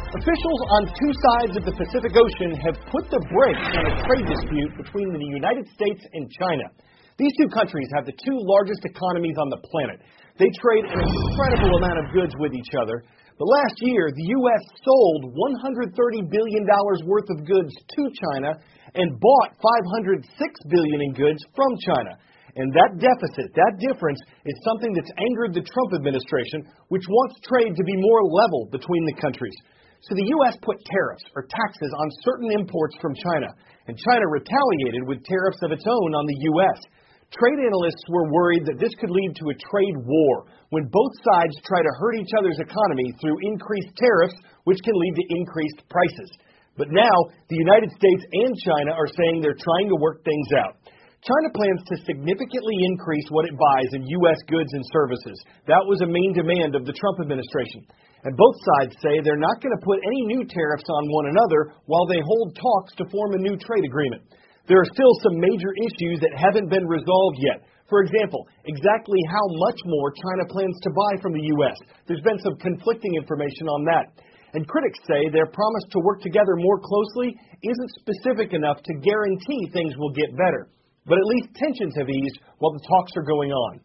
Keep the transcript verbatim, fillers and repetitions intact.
Officials on two sides of the Pacific Ocean have put the brakes on a trade dispute between the United States and China. These two countries have the two largest economies on the planet. They trade an incredible amount of goods with each other. But last year, the U S sold one hundred thirty billion dollars worth of goods to China and bought five hundred six billion dollars in goods from China. And that deficit, that difference, is something that's angered the Trump administration, which wants trade to be more level between the countries. So the U S put tariffs or taxes on certain imports from China, and China retaliated with tariffs of its own on the U S. Trade analysts were worried that this could lead to a trade war when both sides try to hurt each other's economy through increased tariffs, which can lead to increased prices. But now, the United States and China are saying they're trying to work things out. China plans to significantly increase what it buys in U S goods and services. That was a main demand of the Trump administration. And both sides say they're not going to put any new tariffs on one another while they hold talks to form a new trade agreement. There are still some major issues that haven't been resolved yet. For example, exactly how much more China plans to buy from the U S. There's been some conflicting information on that. And critics say their promise to work together more closely isn't specific enough to guarantee things will get better. But at least tensions have eased while the talks are going on.